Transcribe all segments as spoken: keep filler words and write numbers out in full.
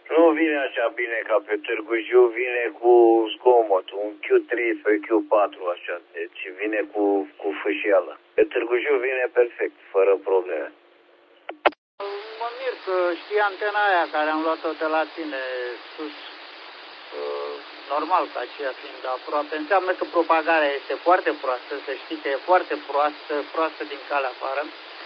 Nu vine așa bine ca pe Târgu Jiu, vine cu zgomot, un Q trei sau Q patru așa, deci vine cu, cu fâșială. Pe Târgu Jiu vine perfect, fără probleme. Mă mir că știi antena aia care am luat-o de la tine sus, normal că aceea fiind aproape, înseamnă că propagarea este foarte proastă, să știi că e foarte proastă, proastă din calea afară.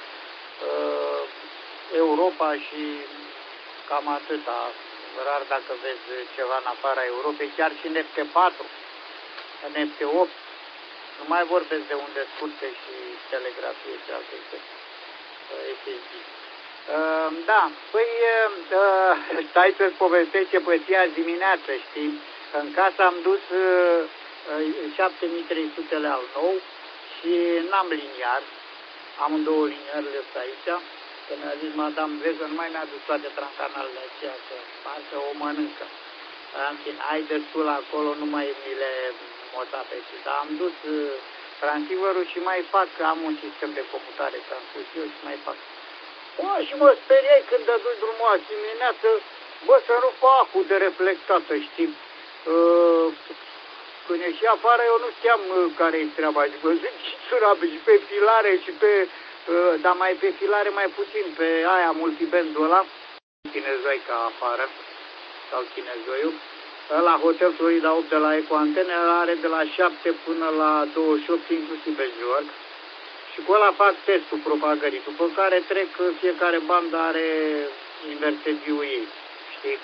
Europa și cam atâta, rar dacă vezi ceva în afara Europei, chiar și în F T patru, în F T opt, nu mai vorbesc de unde scurte și telegrafie și alte F S B. Uh, da, păi uh, stai să-ți povestesc ce păți azi dimineață, știi? În casă am dus uh, șapte mii trei sute al nou și n-am liniar, am două liniarele aici, că mi-a zis madame, vezi că nu mai mi-a dus toate trancanalele aceea, că pasă o mănâncă. În fine, ai destul acolo, nu mai mi le mota pe și, dar am dus uh, transceiverul și mai fac, am un sistem de comutare transfuziu și mai fac. Bă, și mă speriai când dădui drumul azi dimineață, bă, să nu fac cu de reflectată, știi? Uh, când ieși afară, eu nu știam uh, care-i treaba. Și bă, zic, și surabe, și pe filare, și pe... Uh, dar mai pe filare mai puțin, pe aia multibandul ăla. Chinezoica afară, sau chinezoiul. La Hotel Florida opt de la Ecoantene are de la șapte până la douăzeci și opt, inclusiv Bezior. Și cu ăla fac testul propagării, după care trec, fiecare bandă are invertediul ei, știi?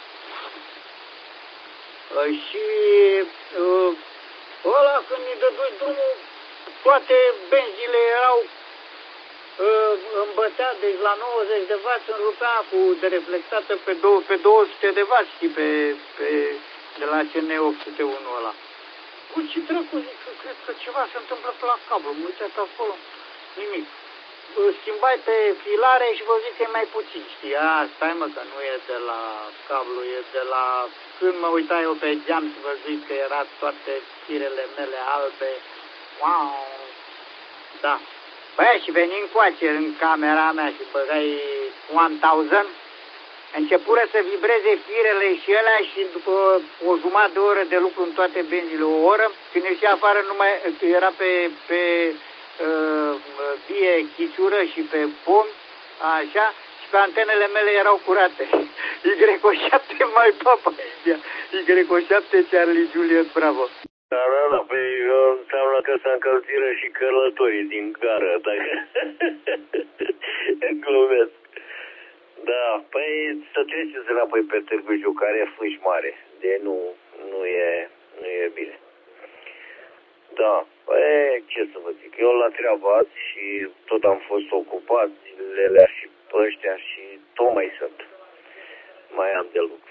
Și uh, ăla când mi dădui drumul, toate benzile erau uh, îmbătea, deci la nouăzeci de wați îmi rupea cu de reflectată pe, două, pe două sute de wați, știi, pe, pe, de la C N opt sute unu ăla. Cu ce dracu, zic, cred că ceva se întâmplă pe la cablu, mă uitați acolo. Nimic. Schimbai pe filare și vă zic că e mai puțin, știi? A, stai mă că nu e de la cablu, e de la... Când mă uitai eu pe geam și vă zic că era toate firele mele albe. Wow! Da. Băi, și veni încoace în camera mea și băgai o mie, începură să vibreze firele și alea și după o jumătate de oră de lucru în toate benzile, o oră, când ieși afară numai, era pe... pe vie chiciură și pe pom, așa, și pe antenele mele erau curate. Y O șapte mai papa India, Y O șapte Charlie Juliet Bravo. Da, da, da, păi înseamnă că s-a încălziră și călătorii din gară, dacă glumesc. Da, păi să treceți înapoi pe Târgu Jiu, care e fâș mare, de nu, nu e, nu e bine. Da, păi, ce să vă zic, eu la treaba azi și tot am fost ocupat zilele și pe ăștia și tot mai sunt. Mai am de lucru.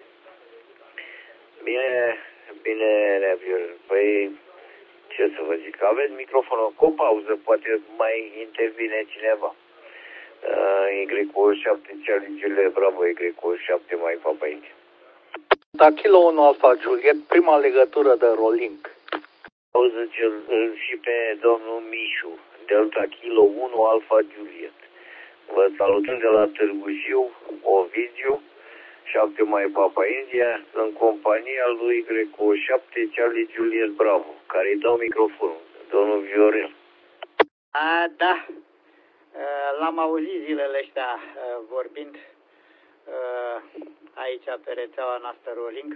Bine, bine, păi, ce să vă zic, aveți microfonul cu o pauză, poate mai intervine cineva. Uh, Y O șapte, Charlie Juliet, Bravo, Y O șapte, mai Papa India. Da, Kilo unu Alpha Juliet, prima legătură de Rolink. Auzi și pe domnul Mișu, Delta Kilo unu Alpha Juliet. Vă salutăm de la Târgu Jiu, Ovidiu, șapte mai Papa India, în compania lui Y O șapte Charlie Juliet Bravo, care îi dau microfonul, domnul Viorel. A, da, l-am auzit zilele astea vorbind aici pe rețeaua noastră Rolling.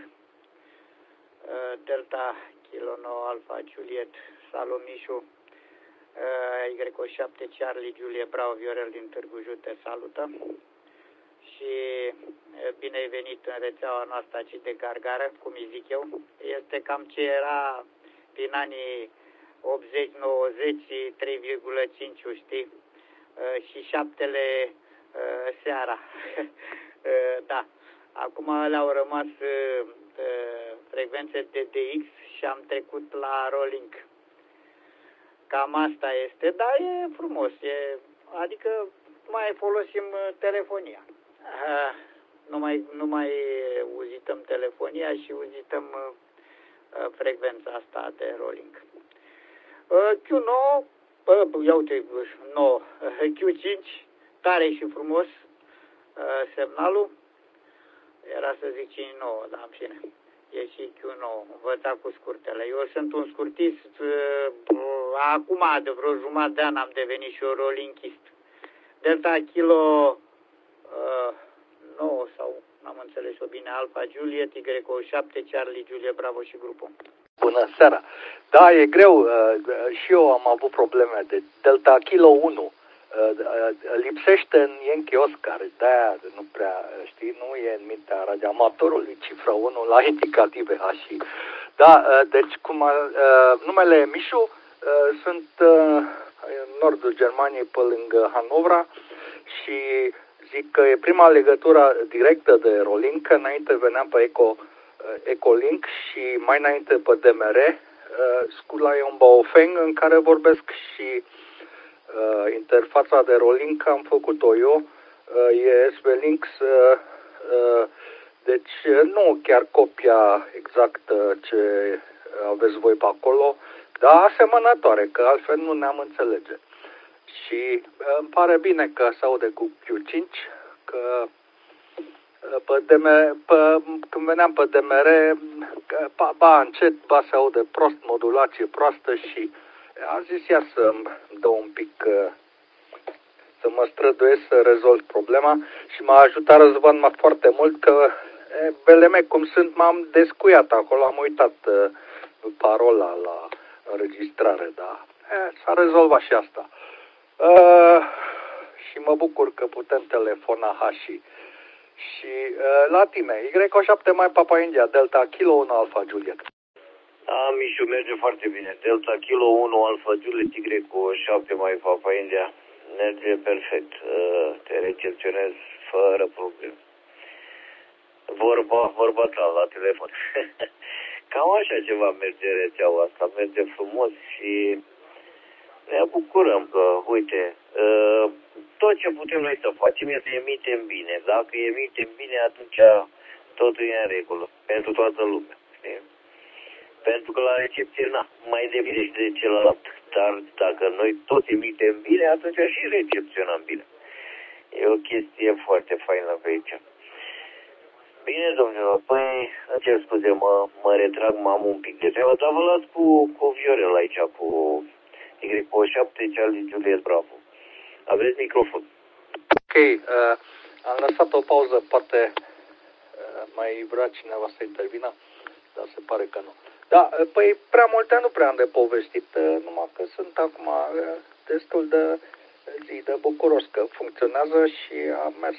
Delta Kilo nouă Alpha Juliet, salut Mișu, Y O șapte Charlie Juliet Bravo Viorel din Târgu Jiu te salută și bine ai venit în rețeaua noastră aici de gargară, cum îi zic eu. Este cam ce era prin anii optzeci nouăzeci, trei virgulă cinci, știi, și șaptele seara. Da, acum le-au rămas frecvențe de D X și am trecut la Rolling. Cam asta este, dar e frumos, e, adică mai folosim telefonia. Uh, nu, mai, nu mai uzităm telefonia și uzităm uh, frecvența asta de Rolling. Uh, Q nouă, uh, ia uite, nouă, uh, Q cinci, tare și frumos uh, semnalul. Era să zic cinci nouă, dar în fine. E și Q nouă, învățat cu scurtele. Eu sunt un scurtist, acum de vreo jumătate de an am devenit și eu rolinchist. Delta Kilo uh, nouă sau, n-am înțeles-o bine, Alpha Juliet, Y șapte, Charlie Juliet, Bravo și grupul. Bună seara! Da, e greu, și eu am avut probleme de Delta Kilo unu. Lipsește în Yankee Oscar, de-aia nu prea, știi, nu e în mintea radioamatorului cifra unu la indicative H I. Da, deci cum a, numele e Mișu, sunt în nordul Germaniei pe lângă Hanovra și zic că e prima legătură directă de Rolink, că înainte veneam pe Eco, Ecolink și mai înainte pe D M R, Scula e un Baofeng în care vorbesc și Uh, interfața de Rolink am făcut-o eu, uh, e S V Links, uh, uh, deci nu chiar copia exactă ce aveți voi pe acolo, dar asemănătoare, că altfel nu ne-am înțelege. Și uh, îmi pare bine că se aude cu Q cinci, că uh, pe D M R, pe, când veneam pe D M R, ba, ba încet, ba se aude prost, modulație proastă și am zis iar să-mi dă un pic, să mă străduiesc să rezolv problema și m-a ajutat Răzvan foarte mult că B L M, cum sunt, m-am descuiat acolo, am uitat parola la înregistrare, dar s-a rezolvat și asta. Uh, și mă bucur că putem telefona Hashi. Și uh, la tine, Y șapte mai Papa India, Delta Kilo unu Alpha Juliet. Da, Mișu, merge foarte bine. Delta Kilo unu Alpha Juliet, Y șapte mai Papa India. Merge perfect. Te recepționez fără probleme. Vorba, vorba ta la telefon. Cam așa ceva merge rețeaua asta. Merge frumos și ne bucurăm că, uite, tot ce putem noi să facem este să emitem bine. Dacă emitem bine, atunci totul e în regulă. Pentru toată lumea. Știi? Pentru că la recepție, na, mai depinde și de celălalt. Dar dacă noi tot emitem bine, atunci și recepționăm bine. E o chestie foarte faină pe aici. Bine, domnilor, păi, îmi cer scuze, mă, mă retrag, m am un pic de treabă, dar vă las cu, cu Viorel aici, cu Y șapte, Charlie Juliet, Bravo. Aveți microfon. Ok, uh, am lăsat o pauză, poate uh, mai vrea cineva să intervină, dar se pare că nu. Da, păi prea multe nu prea am de povestit, numai că sunt acum destul de zi de bucuros că funcționează și am mers,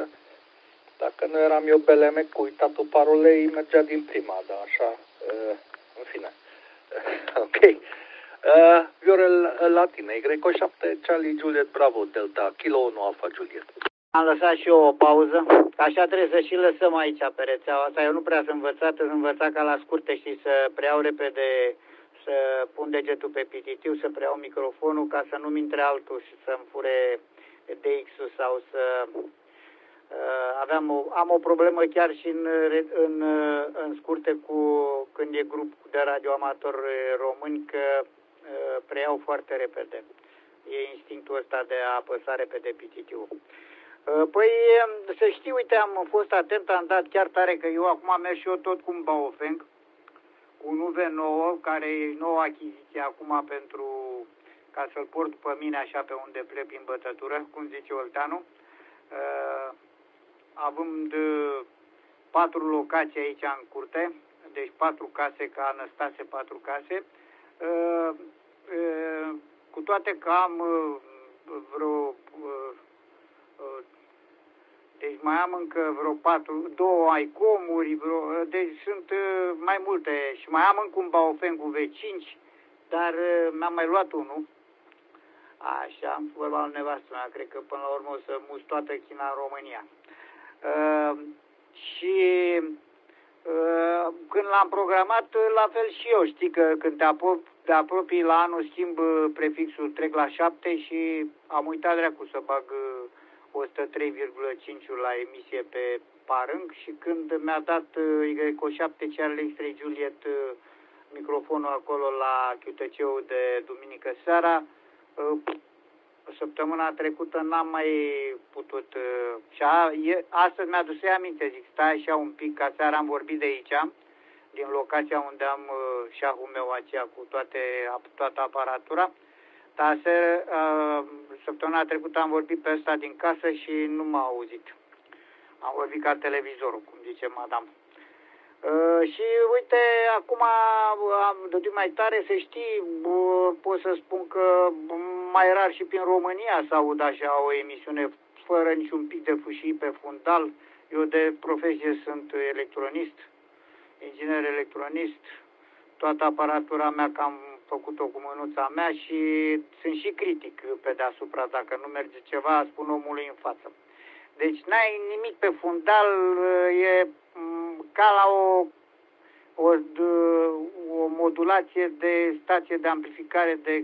dacă nu eram eu B L M cu uitatul parolei, mergea din prima, dar așa, în fine. Ok. Viorel, la tine, Y șapte, Charlie Juliet, Bravo, Delta, Kilo unu Alpha Juliet. Am lăsat și eu o pauză, așa trebuie să și lăsăm aici pe rețeaua asta. Eu nu prea sunt învățat, sunt învățat ca la scurte și să preiau repede, să pun degetul pe pititiu, să preiau microfonul ca să nu-mi intre altul și să-mi fure D X-ul sau să... Uh, aveam o, am o problemă chiar și în, în, în scurte cu când e grup de radioamatori români că uh, preiau foarte repede. E instinctul ăsta de a apăsa repede pititiu. Păi, să știi, uite, am fost atent, am dat chiar tare că eu acum merg și eu tot cu un Baofeng, cu un U V nouă, care e nouă achiziție acum pentru, ca să-l port după mine așa pe unde plec prin bătătură, cum zice Olteanu, uh, având patru locații aici în curte, deci patru case ca Anăstase, patru case, uh, uh, cu toate că am uh, vreo... Uh, Deci mai am încă vreo patru, două Icomuri, vreo, deci sunt uh, mai multe și mai am încă un Baofeng V cinci, dar uh, mi-am mai luat unul. Așa, am vorba lui nevastă mea, cred că până la urmă o să mus toată China în România. Uh, și uh, când l-am programat, la fel și eu, știi că când te, apro te apropii la anul schimb prefixul, trec la șapte și am uitat dracu să bag uh, o sută trei virgulă cinci la emisie pe parâng și când mi-a dat Y șapte Charlie X-Ray Juliet microfonul acolo la Q T C-ul de duminică seara, Săptămâna trecută n-am mai putut. Și a, e, astăzi mi-a dus aminte, zic, stai așa un pic, ca seara am vorbit de aici, din locația unde am uh, șahul meu aceea cu toate, toată aparatura. Dar aseară, uh, săptămâna trecută am vorbit pe ăsta din casă și nu m-a auzit. Am vorbit ca televizorul, cum zice madame. Uh, și uite, acum am dădut mai tare să știi, uh, pot să spun că mai rar și prin România să aud așa o emisiune fără niciun pic de fâșii pe fundal. Eu de profesie sunt electronist, inginer electronist, toată aparatura mea că am făcut-o cu mânuța mea și sunt și critic pe deasupra, dacă nu merge ceva, spun omului în față. Deci n-ai nimic pe fundal, e ca la o, o, o modulație de stație de amplificare de,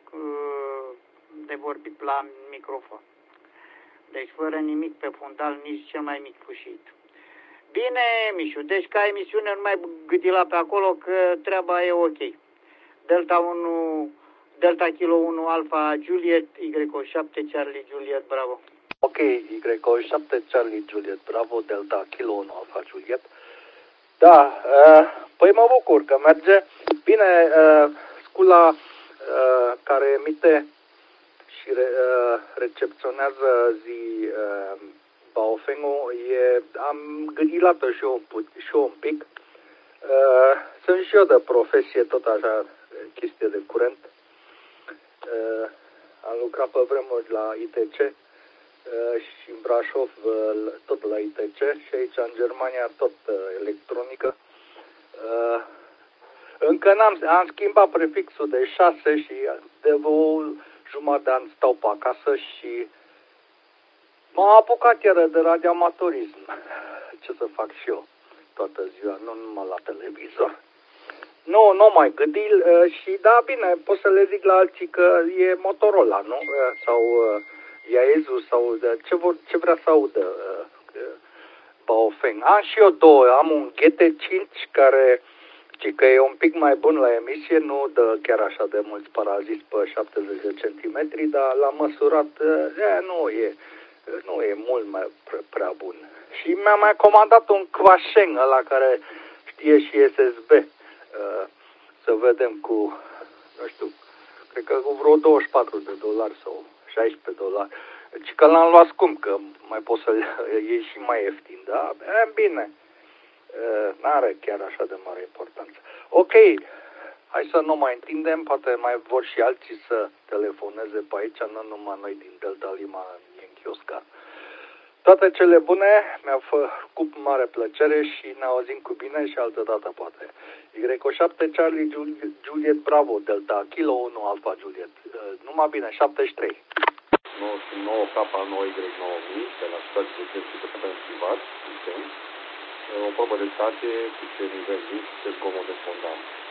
de vorbit la microfon. Deci fără nimic pe fundal, nici cel mai mic fâșit. Bine, Mișu, deci ca emisiune nu mai gândi la pe acolo că treaba e ok. Delta unu, Delta Kilo unu Alpha Juliet, Y O șapte Charlie Juliet, bravo. Ok, Y O șapte Charlie Juliet, bravo, Delta Kilo unu Alpha Juliet. Da, uh, păi mă bucur că merge. Bine, uh, scula uh, care emite și re, uh, recepționează zi uh, Baofeng-ul, e, am gândit la și eu, și eu un pic. Uh, sunt și eu de profesie, tot așa, chestie de curent. Uh, am lucrat pe vremuri la I T C uh, și în Brașov uh, tot la I T C și aici în Germania tot uh, electronică. Uh, încă n-am, am schimbat prefixul de șase și de o jumătate de an stau pe acasă și m-am apucat iară de radioamatorism. Ce să fac și eu toată ziua, nu numai la televizor. Nu, nu mai gândi uh, și da, bine, pot să le zic la alții că e Motorola, nu? Uh, sau uh, Yaesu sau uh, ce, vor, ce vrea să audă uh, uh, Baofeng. Am și eu două, am un G T cinci care ci că e un pic mai bun la emisie, nu dă chiar așa de mulți paraziți pe șaptezeci de centimetri, dar l-am măsurat, e, nu e, nu e mult mai pre, prea bun. Și mi-a mai comandat un Quasheng, ăla care știe și S S B, să vedem cu, nu știu, cred că cu vreo douăzeci și patru de dolari sau șaisprezece dolari. Deci că l-am luat scump, că mai poți să iei și mai ieftin, da? E, bine. N-are chiar așa de mare importanță. Ok, hai să nu mai întindem, poate mai vor și alții să telefoneze pe aici, nu numai noi din Delta Lima în Chiosca. Toate cele bune, mi-a făcut mare plăcere și ne auzim cu bine și altă dată poate. Y O șapte Charlie Juliet Bravo, Delta Kilo unu Alpha Juliet. Numai bine, șaptezeci și trei. nouă nouă K nouă Y nouă mii de la stație de securitate privat, o probă de stație cu ce nivel risc, ce zgomot de fondal.